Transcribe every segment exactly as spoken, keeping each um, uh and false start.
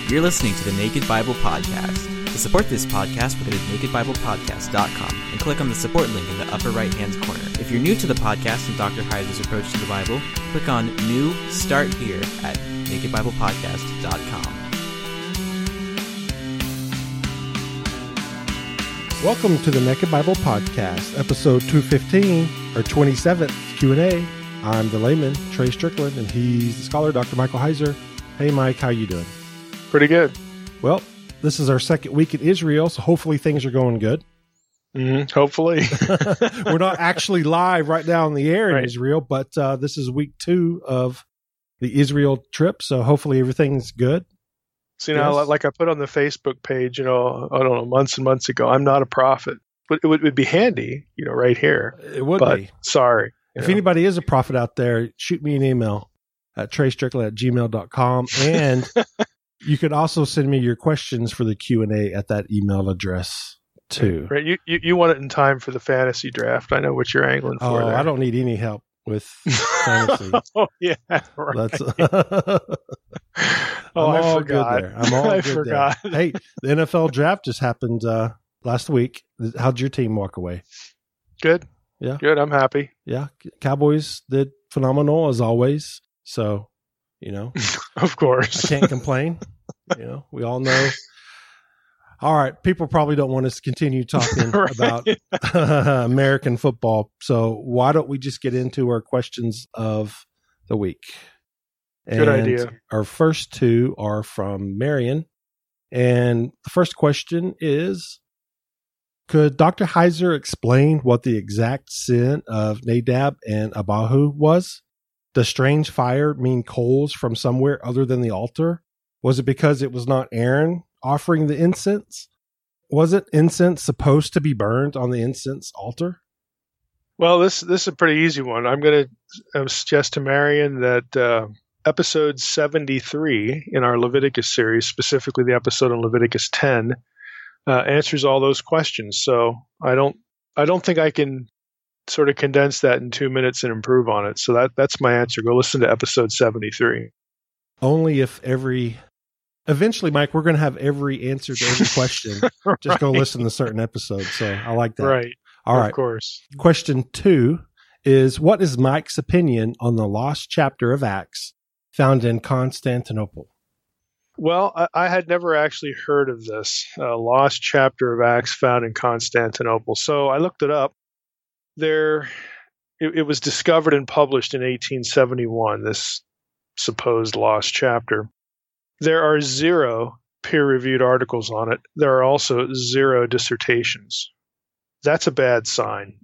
You're listening to the Naked Bible Podcast. To support this podcast, go to naked bible podcast dot com and click on the support link in the upper right-hand corner. If you're new to the podcast and Doctor Heiser's approach to the Bible, click on New Start Here at naked bible podcast dot com. Welcome to the Naked Bible Podcast, episode two fifteen, or twenty-seventh Q and A. I'm the layman, Trey Strickland, and he's the scholar, Doctor Michael Heiser. Hey, Mike, how you doing? Pretty good. Well, this is our second week in Israel, so hopefully things are going good. Mm-hmm. Hopefully. We're not actually live right now in the air in Right. Israel, but uh, this is week two of the Israel trip, so hopefully everything's good. So, you know, Yes. like I put on the Facebook page, you know, I don't know, months and months ago, I'm not a prophet. But it would, it would be handy, you know, right here. It would but be. sorry. you If know. anybody is a prophet out there, shoot me an email at trey strickland at gmail dot com. And you could also send me your questions for the Q and A at that email address too. Right, you, you you want it in time for the fantasy draft. I know what you're angling for. Oh, there. I don't need any help with fantasy. oh, yeah. Right. That's oh, I'm I all forgot. good there. I'm all I good forgot. there. Hey, the N F L draft just happened uh, last week. How'd your team walk away? Good. Yeah. Good. I'm happy. Yeah, Cowboys did phenomenal as always. So, you know, Of I course. can't complain. You know, we all know. All right, people probably don't want us to continue talking Right. about American football. So why don't we just get into our questions of the week? Good And idea. Our first two are from Marion. And the first question is, could Doctor Heiser explain what the exact sin of Nadab and Abihu was? Does strange fire mean coals from somewhere other than the altar? Was it because it was not Aaron offering the incense? Wasn't incense supposed to be burned on the incense altar? Well, this this is a pretty easy one. I'm going to uh, suggest to Marion that uh, episode seventy-three in our Leviticus series, specifically the episode on Leviticus ten, uh, answers all those questions. So I don't I don't think I can sort of condense that in two minutes and improve on it. So that that's my answer. Go listen to episode seventy-three. Only if every... Eventually, Mike, we're going to have every answer to every question. Just go Right. listen to certain episodes. So I like that. Right. All of right. course. Question two is, what is Mike's opinion on the lost chapter of Acts found in Constantinople? Well, I, I had never actually heard of this uh, lost chapter of Acts found in Constantinople. So I looked it up. There, it, it was discovered and published in eighteen seventy-one, this supposed lost chapter. There are zero peer-reviewed articles on it. There are also zero dissertations. That's a bad sign.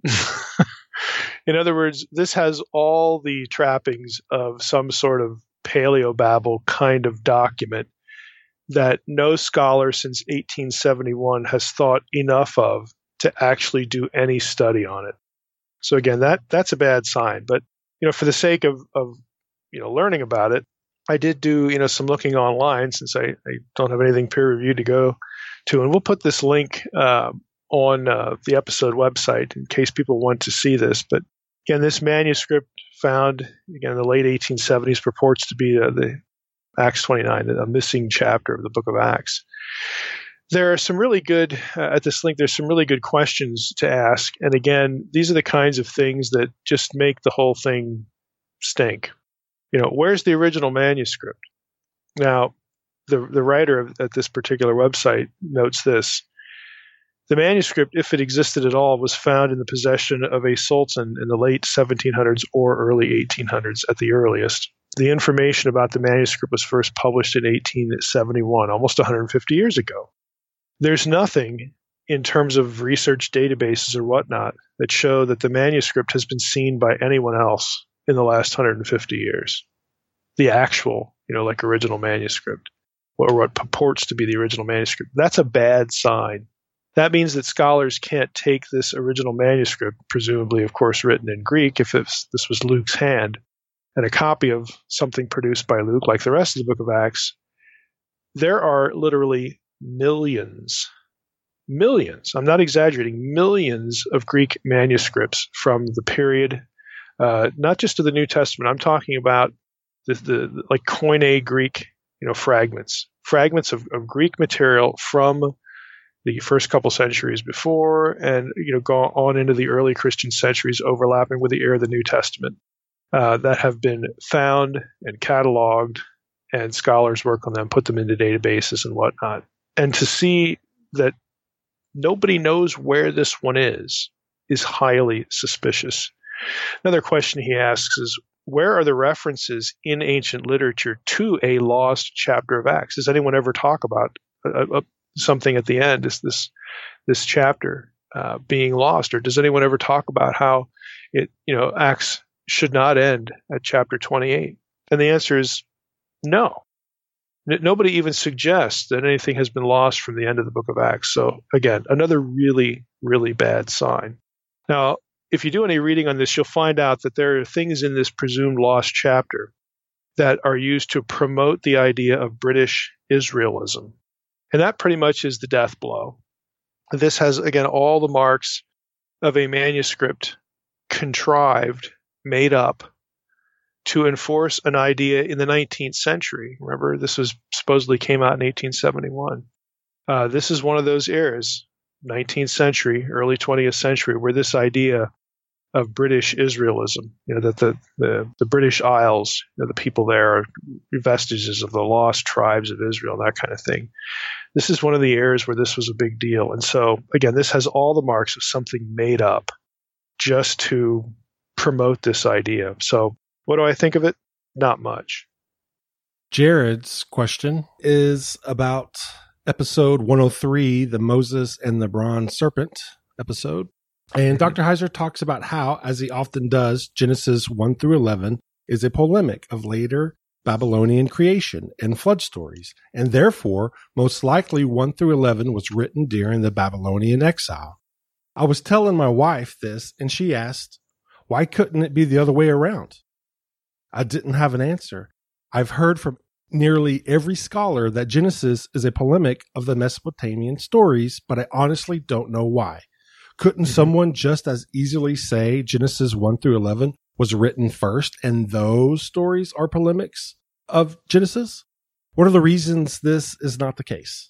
In other words, this has all the trappings of some sort of paleobabble kind of document that no scholar since eighteen seventy-one has thought enough of to actually do any study on it. So again, that that's a bad sign. But you know, for the sake of of you know learning about it, I did do you know some looking online since I, I don't have anything peer reviewed to go to, and we'll put this link uh, on uh, the episode website in case people want to see this. But again, this manuscript found again in the late eighteen seventies purports to be uh, the Acts twenty-nine, a missing chapter of the book of Acts. There are some really good, uh, at this link, there's some really good questions to ask. And again, these are the kinds of things that just make the whole thing stink. You know, where's the original manuscript? Now, the, the writer of, at this particular website notes this. The manuscript, if it existed at all, was found in the possession of a sultan in the late seventeen hundreds or early eighteen hundreds at the earliest. The information about the manuscript was first published in eighteen seventy-one, almost one hundred fifty years ago. There's nothing in terms of research databases or whatnot that show that the manuscript has been seen by anyone else in the last one hundred fifty years. The actual, you know, like original manuscript, or what purports to be the original manuscript. That's a bad sign. That means that scholars can't take this original manuscript, presumably, of course, written in Greek, if it's, this was Luke's hand, and a copy of something produced by Luke, like the rest of the book of Acts. There are literally millions, millions, I'm not exaggerating, millions of Greek manuscripts from the period, uh, not just of the New Testament. I'm talking about the, the like Koine Greek, you know, fragments fragments of, of Greek material from the first couple centuries before, and you know, go on into the early Christian centuries, overlapping with the era of the New Testament, uh, that have been found and cataloged, and scholars work on them, put them into databases and whatnot. And to see that nobody knows where this one is is highly suspicious. Another question he asks is, where are the references in ancient literature to a lost chapter of Acts? Does anyone ever talk about a, a, something at the end, is this this chapter uh, being lost, or does anyone ever talk about how it, you know, Acts should not end at chapter twenty-eight? And the answer is no. N- nobody even suggests that anything has been lost from the end of the book of Acts. So again, another really, really bad sign. Now, if you do any reading on this, you'll find out that there are things in this presumed lost chapter that are used to promote the idea of British Israelism. And that pretty much is the death blow. This has, again, all the marks of a manuscript contrived, made up, to enforce an idea in the nineteenth century. Remember, this was supposedly came out in eighteen seventy-one. Uh, this is one of those eras, nineteenth century, early twentieth century, where this idea of British Israelism, you know, that the, the, the British Isles, you know, the people there are vestiges of the lost tribes of Israel, that kind of thing. This is one of the eras where this was a big deal. And so, again, this has all the marks of something made up just to promote this idea. So what do I think of it? Not much. Jared's question is about episode one oh three, the Moses and the Bronze Serpent episode. And Doctor Heiser talks about how, as he often does, Genesis one through eleven is a polemic of later Babylonian creation and flood stories, and therefore, most likely one through eleven was written during the Babylonian exile. I was telling my wife this, and she asked, why couldn't it be the other way around? I didn't have an answer. I've heard from nearly every scholar that Genesis is a polemic of the Mesopotamian stories, but I honestly don't know why. Couldn't mm-hmm. someone just as easily say Genesis one through eleven was written first and those stories are polemics of Genesis? What are the reasons this is not the case?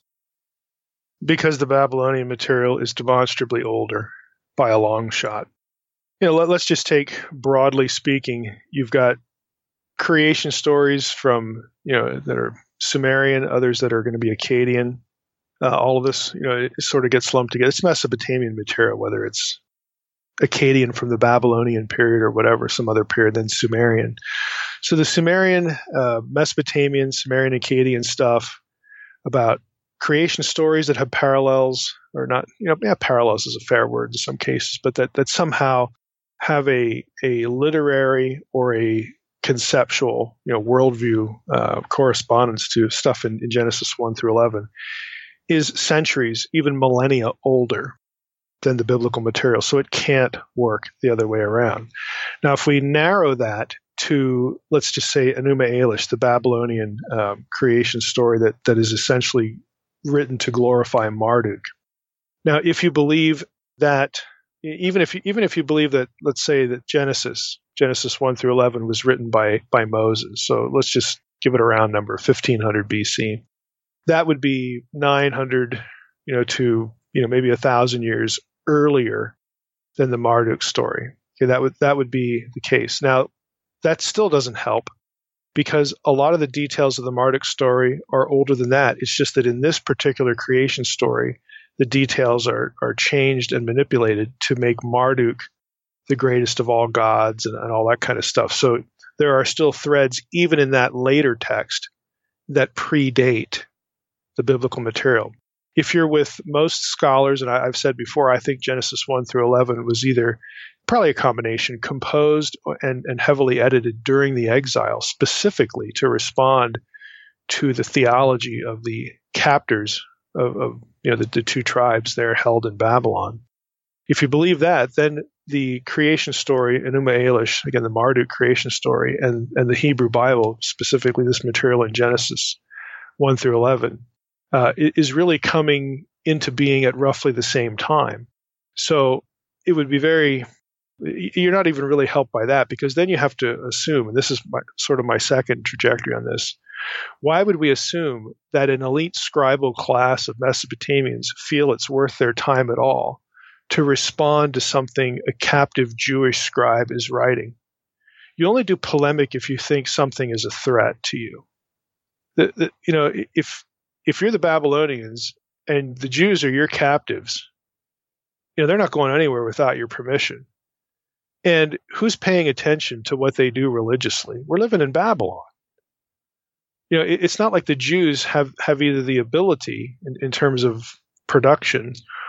Because the Babylonian material is demonstrably older by a long shot. You know, let, let's just take, broadly speaking, you've got creation stories from, you know, that are Sumerian, others that are going to be Akkadian. Uh, all of this, you know, it sort of gets lumped together. It's Mesopotamian material, whether it's Akkadian from the Babylonian period or whatever, some other period than Sumerian. So the Sumerian, uh, Mesopotamian, Sumerian, Akkadian stuff about creation stories that have parallels, or not, you know, yeah, parallels is a fair word in some cases, but that, that somehow have a, a literary or a conceptual, you know, worldview uh, correspondence to stuff in, in Genesis one through eleven is centuries, even millennia older than the biblical material. So it can't work the other way around. Now, if we narrow that to, let's just say, Enuma Elish, the Babylonian um, creation story that, that is essentially written to glorify Marduk. Now, if you believe that, even if you, even if you believe that, let's say that Genesis, Genesis one through eleven was written by, by Moses. So let's just give it a round number, fifteen hundred B C. That would be nine hundred, you know, to, you know, maybe a thousand years earlier than the Marduk story. Okay, that would that would be the case. Now, that still doesn't help because a lot of the details of the Marduk story are older than that. It's just that in this particular creation story, the details are are changed and manipulated to make Marduk the greatest of all gods and, and all that kind of stuff. So there are still threads even in that later text that predate the biblical material. If you're with most scholars, and I, I've said before, I think Genesis one through eleven was either probably a combination, composed and, and heavily edited during the exile, specifically to respond to the theology of the captors of, of you know the, the two tribes there held in Babylon. If you believe that, then the creation story, Enuma Elish, again the Marduk creation story, and, and the Hebrew Bible, specifically this material in Genesis one through eleven, Uh, is really coming into being at roughly the same time. So it would be very, you're not even really helped by that because then you have to assume, and this is my, sort of my second trajectory on this, Why would we assume that an elite scribal class of Mesopotamians feel it's worth their time at all to respond to something a captive Jewish scribe is writing? You only do polemic if you think something is a threat to you. The, the, you know, if if you're the Babylonians and the Jews are your captives, you know, they're not going anywhere without your permission. And who's paying attention to what they do religiously? We're living in Babylon. You know, it, it's not like the Jews have, have either the ability in, in terms of production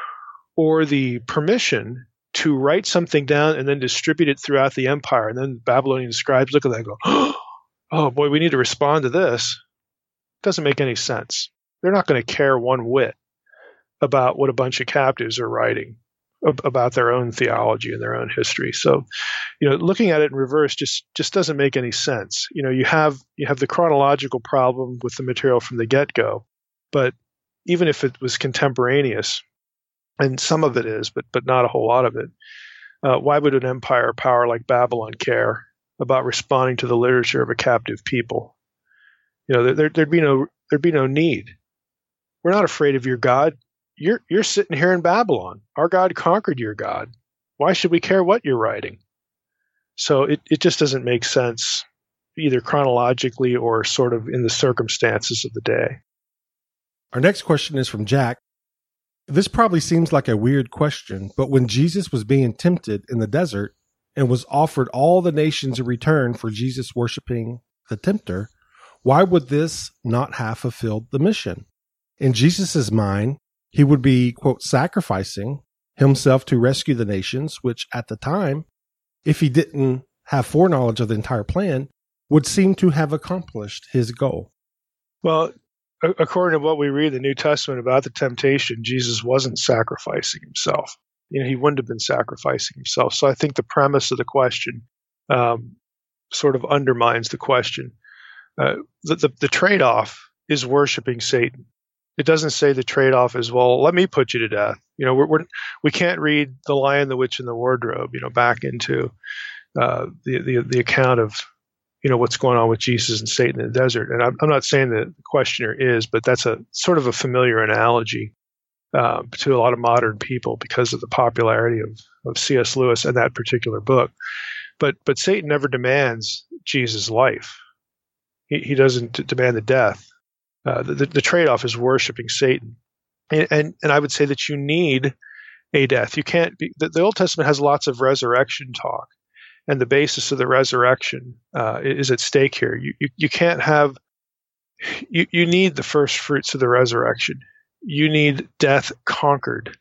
or the permission to write something down and then distribute it throughout the empire. And then Babylonian scribes look at that and go, oh boy, we need to respond to this. Doesn't make any sense. They're not going to care one whit about what a bunch of captives are writing about their own theology and their own history. So, you know, looking at it in reverse just just doesn't make any sense. You know, you have you have the chronological problem with the material from the get-go, but even if it was contemporaneous, and some of it is, but but not a whole lot of it, uh, why would an empire power like Babylon care about responding to the literature of a captive people? You know, there, there'd be no there'd be no need. We're not afraid of your God. You're you're sitting here in Babylon. Our God conquered your God. Why should we care what you're writing? So it, it just doesn't make sense, either chronologically or sort of in the circumstances of the day. Our next question is from Jack. This probably seems like a weird question, but when Jesus was being tempted in the desert and was offered all the nations in return for Jesus worshiping the tempter, why would this not have fulfilled the mission? In Jesus' mind, he would be, quote, sacrificing himself to rescue the nations, which at the time, if he didn't have foreknowledge of the entire plan, would seem to have accomplished his goal. Well, according to what we read in the New Testament about the temptation, Jesus wasn't sacrificing himself. You know, he wouldn't have been sacrificing himself. So I think the premise of the question um, sort of undermines the question. Uh, the, the, the trade-off is worshiping Satan. It doesn't say the trade-off is, well, let me put you to death. You know, we're, we're, we can't read The Lion, the Witch, and the Wardrobe, you know, back into uh, the, the the account of, you know, what's going on with Jesus and Satan in the desert. And I'm, I'm not saying that the questioner is, but that's a sort of a familiar analogy uh, to a lot of modern people because of the popularity of, of C S Lewis and that particular book. But but Satan never demands Jesus' life. He, he doesn't demand the death. Uh, the, the trade-off is worshiping Satan. And, and and I would say that you need a death. You can't be, the, the Old Testament has lots of resurrection talk, and the basis of the resurrection uh, is at stake here. You, you you can't have, you, you need the first fruits of the resurrection. You need death conquered.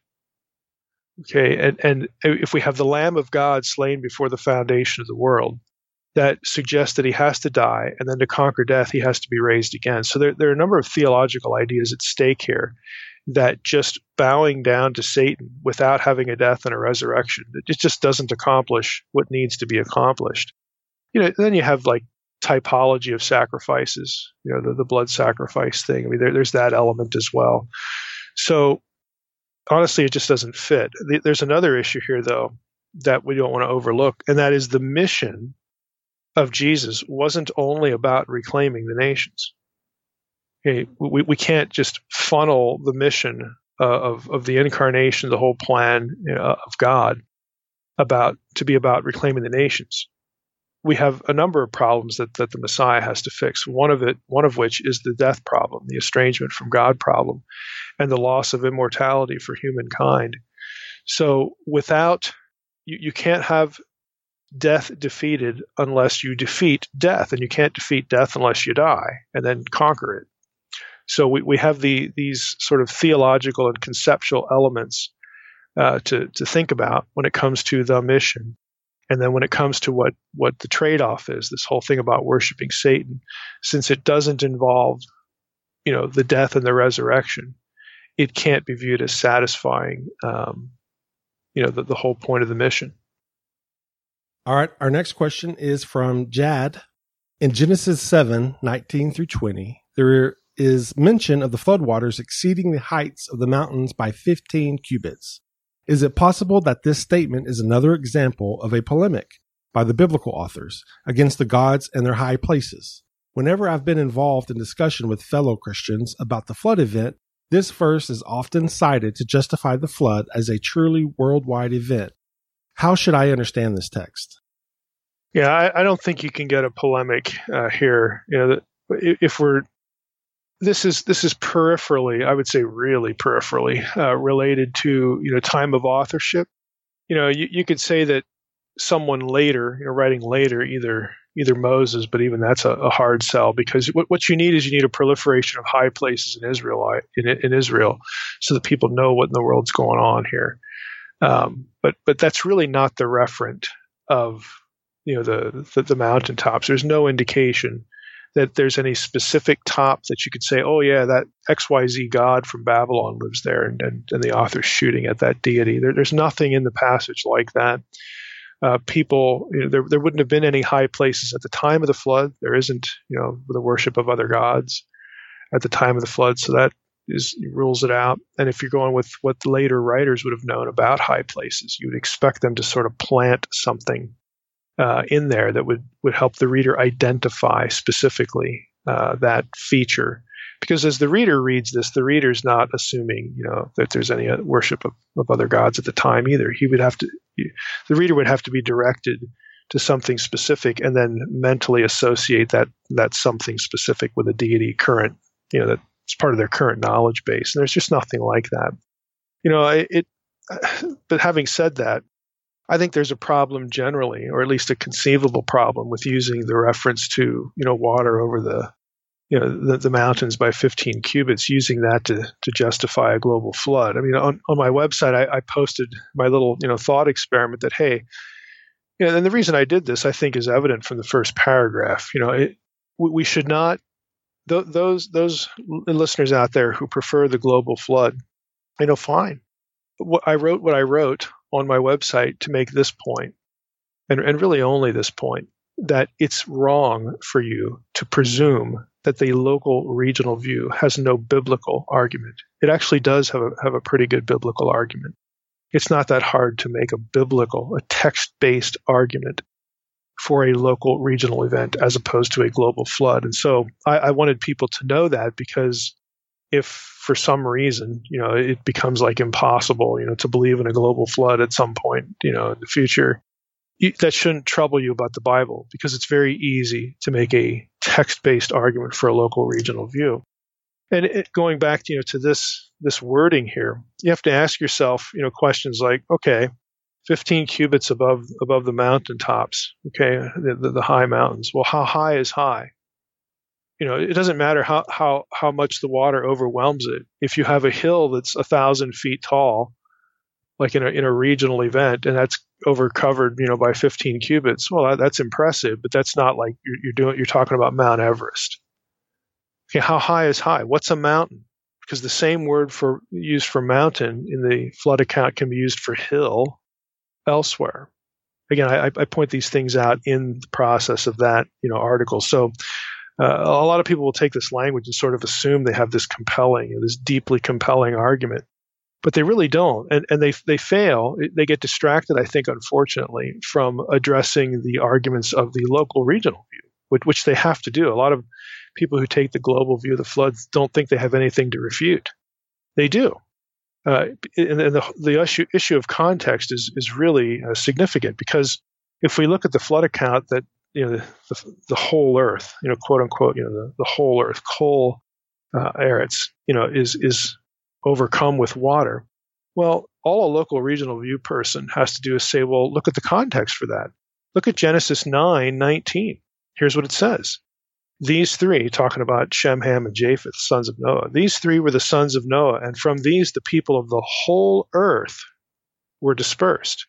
Okay, and, and if we have the Lamb of God slain before the foundation of the world, that suggests that he has to die, and then to conquer death, he has to be raised again. So there, there are a number of theological ideas at stake here that just bowing down to Satan without having a death and a resurrection, it just doesn't accomplish what needs to be accomplished. You know, then you have like typology of sacrifices, you know, the, the blood sacrifice thing. I mean, there, there's that element as well. So honestly, it just doesn't fit. There's another issue here, though, that we don't want to overlook, and that is the mission of Jesus wasn't only about reclaiming the nations. Okay, we, we can't just funnel the mission uh, of, of the incarnation, the whole plan uh, of God, about to be about reclaiming the nations. We have a number of problems that, that the Messiah has to fix. One of it, one of which is the death problem, the estrangement from God problem, and the loss of immortality for humankind. So without, you, you can't have death defeated unless you defeat death, and you can't defeat death unless you die and then conquer it. So we, we have the these sort of theological and conceptual elements uh, to to think about when it comes to the mission, and then when it comes to what what the trade-off is, this whole thing about worshiping Satan, since it doesn't involve, you know, the death and the resurrection, it can't be viewed as satisfying, um, you know, the, the whole point of the mission. All right, our next question is from Jad. In Genesis seven, nineteen through twenty, there is mention of the floodwaters exceeding the heights of the mountains by fifteen cubits. Is it possible that this statement is another example of a polemic by the biblical authors against the gods and their high places? Whenever I've been involved in discussion with fellow Christians about the flood event, this verse is often cited to justify the flood as a truly worldwide event. How should I understand this text? Yeah, I, I don't think you can get a polemic uh, here. You know, if we're this is this is peripherally, I would say, really peripherally uh, related to you know time of authorship. You know, you, you could say that someone later, you know, writing later, either either Moses, but even that's a, a hard sell, because what, what you need is you need a proliferation of high places in Israel, in, in Israel, so that people know what in the world's going on here. Um, but but that's really not the referent of you know the, the the mountaintops. There's no indication that there's any specific top that you could say, oh yeah, that X Y Z god from Babylon lives there, and and, and the author's shooting at that deity. There, there's nothing in the passage like that. Uh, people, you know, there there wouldn't have been any high places at the time of the flood. There isn't, you know, the worship of other gods at the time of the flood, so that is rules it out. And if you're going with what the later writers would have known about high places, you would expect them to sort of plant something uh, in there that would would help the reader identify specifically uh, that feature. Because as the reader reads this, the reader's not assuming, you know, that there's any worship of, of other gods at the time either. He would have to, the reader would have to be directed to something specific and then mentally associate that that something specific with a deity current, you know, that's part of their current knowledge base. And there's just nothing like that. You know, it, it but having said that, I think there's a problem generally, or at least a conceivable problem, with using the reference to, you know, water over the you know, the, the mountains by fifteen cubits, using that to to justify a global flood. I mean, on, on my website, I, I posted my little, you know, thought experiment that, hey, you know, and the reason I did this, I think, is evident from the first paragraph. You know, it, we, we should not, th- those those listeners out there who prefer the global flood, you know, fine. But what I wrote what I wrote on my website to make this point, and, and really only this point, that it's wrong for you to presume that the local regional view has no biblical argument. It actually does have a, have a pretty good biblical argument. It's not that hard to make a biblical, a text-based argument for a local regional event as opposed to a global flood. And so I, I wanted people to know that, because if for some reason, you know, it becomes like impossible, you know, to believe in a global flood at some point, you know, in the future, that shouldn't trouble you about the Bible, because it's very easy to make a text-based argument for a local regional view. And it, going back to, you know, to this this wording here, you have to ask yourself, you know, questions like, okay, fifteen cubits above above the mountaintops, okay, the, the, the high mountains. Well, how high is high? You know, it doesn't matter how how how much the water overwhelms it. If you have a hill that's a thousand feet tall, like in a in a regional event, and that's over covered, you know, by fifteen cubits. Well, that, that's impressive, but that's not like you're, you're doing. You're talking about Mount Everest. Okay, how high is high? What's a mountain? Because the same word for used for mountain in the flood account can be used for hill elsewhere. Again, I, I point these things out in the process of that, you know, article. So uh, a lot of people will take this language and sort of assume they have this compelling, you know, this deeply compelling argument. But they really don't, and and they they fail. They get distracted, I think, unfortunately, from addressing the arguments of the local regional view, which, which they have to do. A lot of people who take the global view of the floods don't think they have anything to refute. They do, uh, and, and the the issue issue of context is is really uh, significant, because if we look at the flood account that, you know, the the, the whole earth, you know, quote unquote, you know, the, the whole earth, kol uh, eretz, you know, is is overcome with water. Well, all a local regional view person has to do is say, well, look at the context for that. Look at Genesis nine nineteen. Here's what it says. These three, talking about Shem, Ham, and Japheth, sons of Noah, these three were the sons of Noah, and from these the people of the whole earth were dispersed.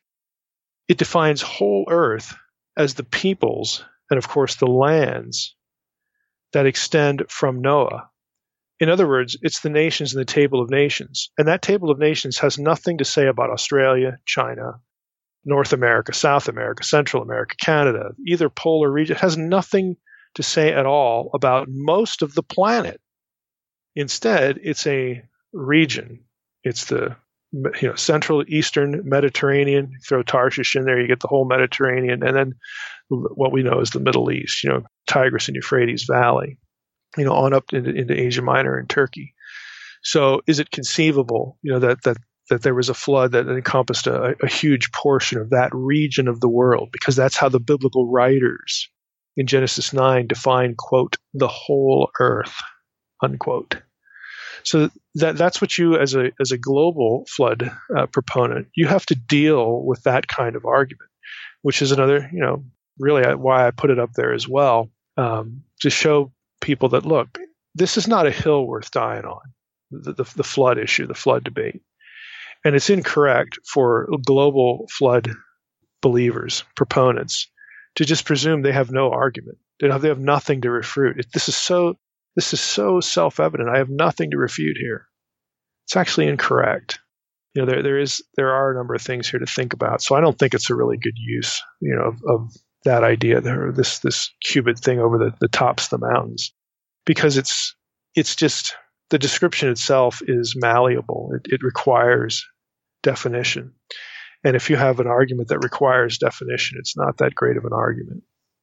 It defines whole earth as the peoples, and of course the lands that extend from Noah. In other words, it's the nations in the table of nations. And that table of nations has nothing to say about Australia, China, North America, South America, Central America, Canada, either polar region. It has nothing to say at all about most of the planet. Instead, it's a region. It's the you know, Central Eastern Mediterranean. You throw Tarshish in there, you get the whole Mediterranean, and then what we know is the Middle East. You know, Tigris and Euphrates Valley. You know, on up into, into Asia Minor and Turkey. So, is it conceivable, you know, that that that there was a flood that encompassed a, a huge portion of that region of the world? Because that's how the biblical writers in Genesis nine define, quote, the whole earth, unquote. So that that's what you, as a as a global flood uh, proponent, you have to deal with that kind of argument, which is another, you know, really why I put it up there as well, um, to show people that, look, this is not a hill worth dying on, the, the, the flood issue, the flood debate. And it's incorrect for global flood believers, proponents, to just presume they have no argument. They have, they have nothing to refute. It, this is so this is so self-evident. I have nothing to refute here. It's actually incorrect. You know, there there is there are a number of things here to think about. So I don't think it's a really good use, you know, of, of that idea there, this this cubit thing over the, the tops of the mountains, because it's it's just the description itself is malleable. It, it requires definition, and if you have an argument that requires definition, it's not that great of an argument.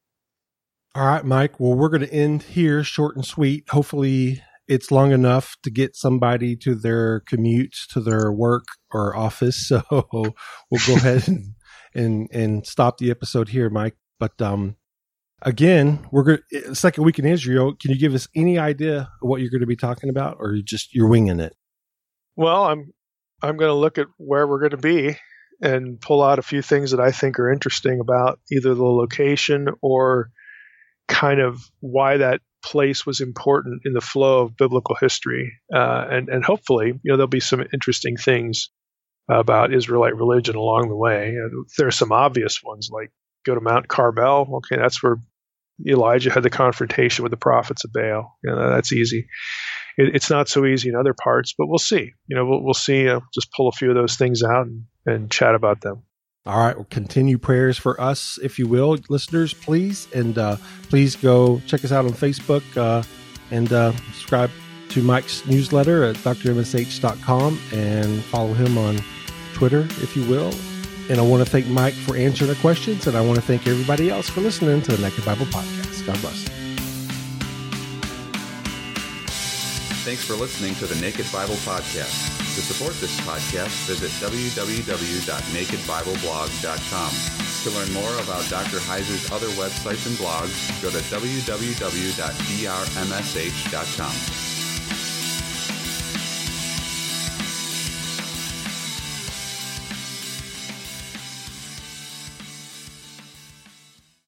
All right, Mike. Well, we're going to end here, short and sweet. Hopefully, it's long enough to get somebody to their commute to their work or office. So we'll go ahead and, and and stop the episode here, Mike. But um, again, we're going second week in Israel. Can you give us any idea of what you're going to be talking about, or you just you're winging it? Well, I'm I'm going to look at where we're going to be and pull out a few things that I think are interesting about either the location or kind of why that place was important in the flow of biblical history, uh, and and hopefully, you know, there'll be some interesting things about Israelite religion along the way. And there are some obvious ones, like go to Mount Carmel. Okay, that's where Elijah had the confrontation with the prophets of Baal. You know, that's easy. It, it's not so easy in other parts, but we'll see. You know, we'll, we'll see. Uh, just pull a few of those things out and, and chat about them. All right. Well, continue prayers for us, if you will, listeners, please. And uh, please go check us out on Facebook uh, and uh, subscribe to Mike's newsletter at D R M S H dot com and follow him on Twitter, if you will. And I want to thank Mike for answering the questions, and I want to thank everybody else for listening to the Naked Bible Podcast. God bless. Thanks for listening to the Naked Bible Podcast. To support this podcast, visit w w w dot naked bible blog dot com. To learn more about Doctor Heiser's other websites and blogs, go to w w w dot D R M S H dot com.